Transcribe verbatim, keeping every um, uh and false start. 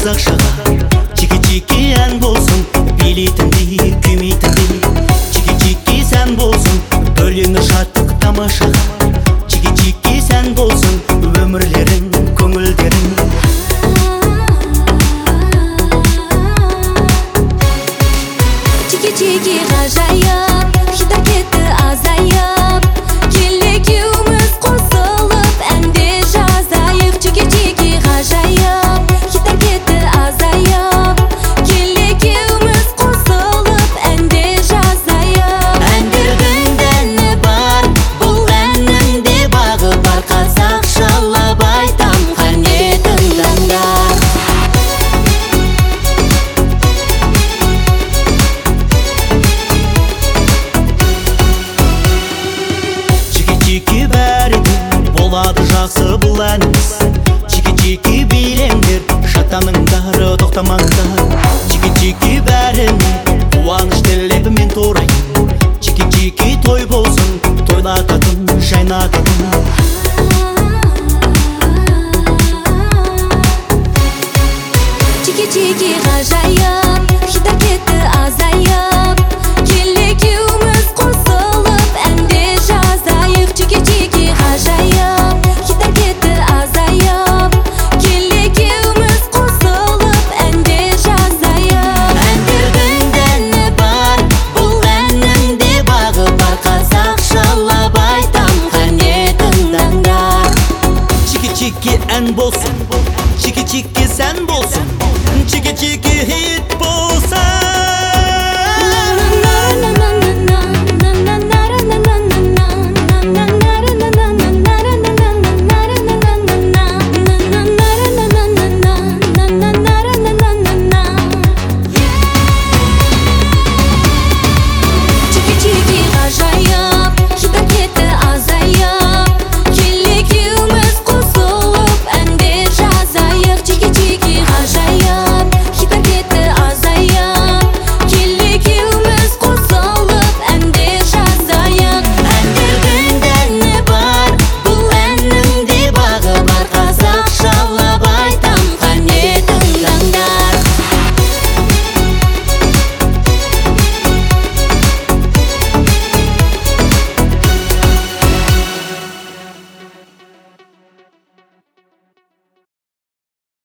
қазақшаға. Чики-чики ән болсын, билейтіндей, күймейтіндей. Чики-чики сән болсын, бөлеңі шаттық тамашаға. Чики-чики сән болсын, өмірлерің, көңілдерің. Чики-чики ғажайып, хиттар кетті азайып. Кел екеуміз қосылып әнде жазайық. Чики-чики ғажайып, хиттар кетті азайып. Кел екеуміз қосылып әнде жазайық. Әндердің дәні бар, бұл әннің де бағы бар. Қазақшалап айтам, қане тыңдаңдар. Чики-чики бәрі болады жақсы бұл әніміз. Чики-чики билеңдер, шаттаныңдар, тоқтамаңдар. Чики-чики бәріне қуаныш тілегімен торайын. Чики-чики той болсын, тойлататын, жайнататын. Чики-чики ғажайып, хиттар кетті азайып. Кел екеуміз қосылып әнде жазайық. Чики-чики ғажайып, хиттар кетті азайып. Кел екеуміз қосылып әнде жазайық. Әндердің дәні бар, бұл әннің де бағы бар. Қазақшалап айтам, қане тыңдаңдар. Чики-чики ән болсын, чики-чики сән болсын. Чики-чики хит